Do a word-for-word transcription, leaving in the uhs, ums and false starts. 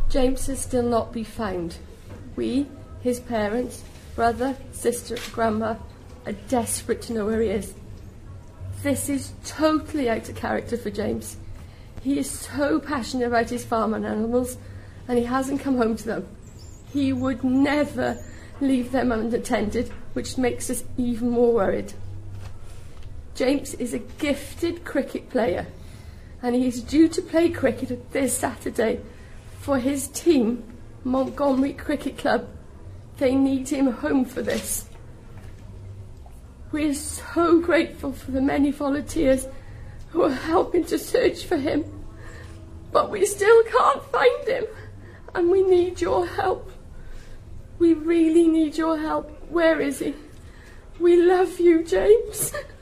James has still not been found. We, his parents, brother, sister, grandma, are desperate to know where he is. This is totally out of character for James. He is so passionate about his farm and animals, and he hasn't come home to them. He would never leave them unattended, which makes us even more worried. James is a gifted cricket player, and he is due to play cricket this Saturday for his team, Montgomery Cricket Club. They need him home for this. We are so grateful for the many volunteers who are helping to search for him, but we still can't find him, and we need your help. We really need your help. Where is he? We love you, James.